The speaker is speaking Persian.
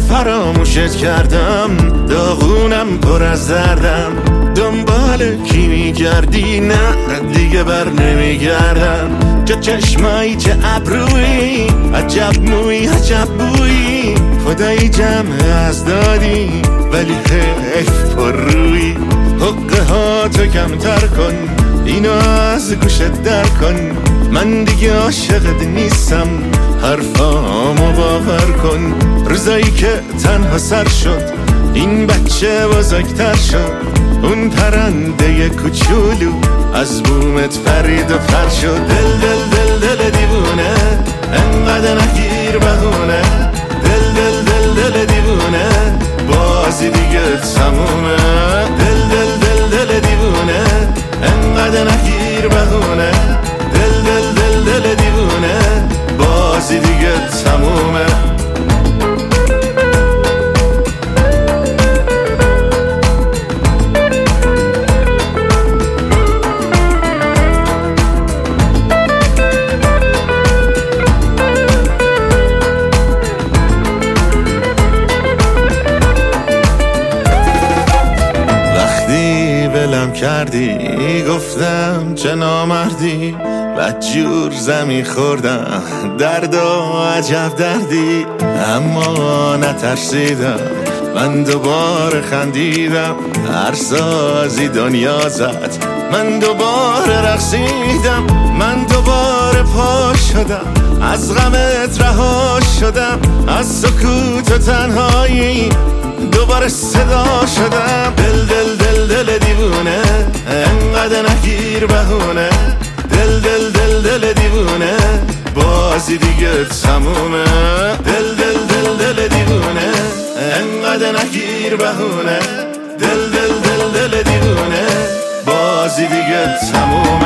فراموشت کردم، داغونم پر از دردم. دنبال کی میگردی؟ نه دیگه بر نمیگردم. چه چشمایی چه ابرویی، عجب موی عجب بویی. خدایی جمع از دادی ولی حیف پر روی. حقه ها تو کمتر کن، اینو از گوشت در کن. من دیگه عاشقت نیستم، حرفامو باور کن. روزایی که تنها سر شد این بچه بزرگتر شد. اون پرنده کوچولو از بومت پرید و پر شد. دل دل دل دل دیوونه، انقدر نگیر بهونه. دل دل دل دل دیوونه، بازی دیگه تمومه. دل دل دل دل دیوونه، انقدر نگیر بهونه. دل دل دل دل دیوونه، بازی دیگه تمومه. ولم کردی گفتم چه نامردی، بدجور زمین خوردم درد و عجب دردی. اما نترسیدم، من دوباره خندیدم. هر سازی دنیا زد، من دوباره رقصیدم. من دوباره پا شدم، از غمت رها شدم. از سکوت و تنهایی دوباره صدا شدم. دل دل دل دل دیوونه، انقدر نگیر بهونه. دل دل دل دل دیوونه، بازی دیگه تمومه. دل دل دل دل دیوونه، انقدر نگیر بهونه. دل دل دل دل دیوونه، بازی دیگه تمومه.